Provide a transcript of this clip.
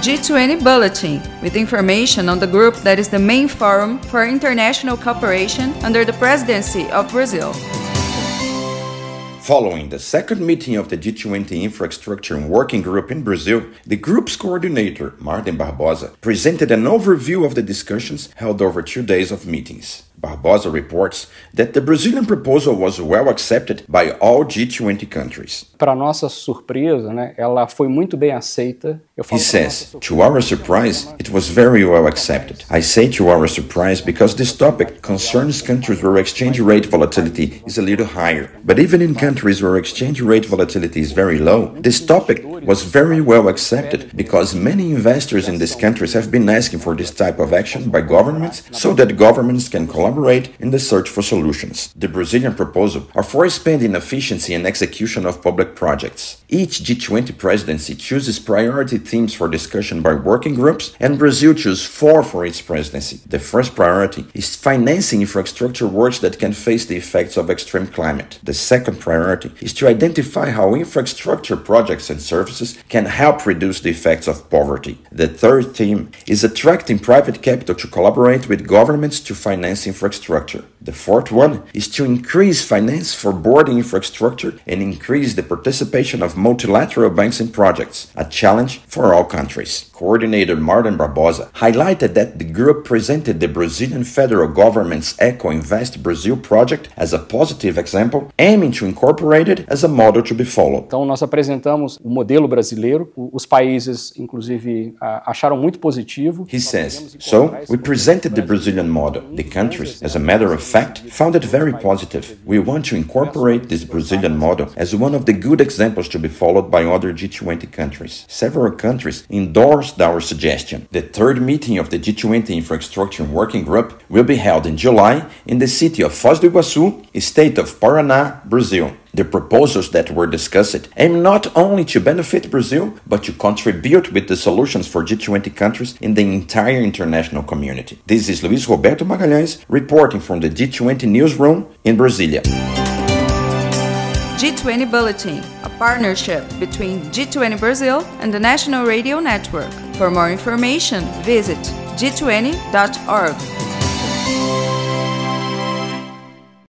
G20 Bulletin, with information on the group that is the main forum for international cooperation under the presidency of Brazil. Following the second meeting of the G20 Infrastructure Working Group in Brazil, the group's coordinator, Marden Barbosa, presented an overview of the discussions held over 2 days of meetings. Barbosa reports that the Brazilian proposal was well accepted by all G20 countries. Para nossa surpresa, ela foi muito bem aceita. He says, to our surprise, it was very well accepted. I say to our surprise because this topic concerns countries where exchange rate volatility is a little higher. But even in countries where exchange rate volatility is very low, this topic was very well accepted because many investors in these countries have been asking for this type of action by governments so that governments can collaborate in the search for solutions. The Brazilian proposal are for spending efficiency and execution of public projects. Each G20 presidency chooses priority themes for discussion by working groups, and Brazil chose 4 for its presidency. The first priority is financing infrastructure works that can face the effects of extreme climate. The second priority is to identify how infrastructure projects and services can help reduce the effects of poverty. The third theme is attracting private capital to collaborate with governments to finance infrastructure. The fourth one is to increase finance for boarding infrastructure and increase the participation of multilateral banks in projects, a challenge for all countries. Coordinator Marden Barbosa highlighted that the group presented the Brazilian federal government's Eco Invest Brazil project as a positive example, aiming to incorporate it as a model to be followed. Então nós apresentamos o modelo brasileiro, os países inclusive acharam muito positivo. He says, so we presented the Brazilian model. The countries, as a matter of fact, found it very positive. We want to incorporate this Brazilian model as one of the good examples to be followed by other G20 countries. Several countries endorsed our suggestion. The third meeting of the G20 Infrastructure Working Group will be held in July in the city of Foz do Iguaçu, state of Paraná, Brazil. The proposals that were discussed aim not only to benefit Brazil, but to contribute with the solutions for G20 countries in the entire international community. This is Luiz Roberto Magalhães reporting from the G20 newsroom in Brasilia. G20 Bulletin, a partnership between G20 Brazil and the National Radio Network. For more information, visit g20.org.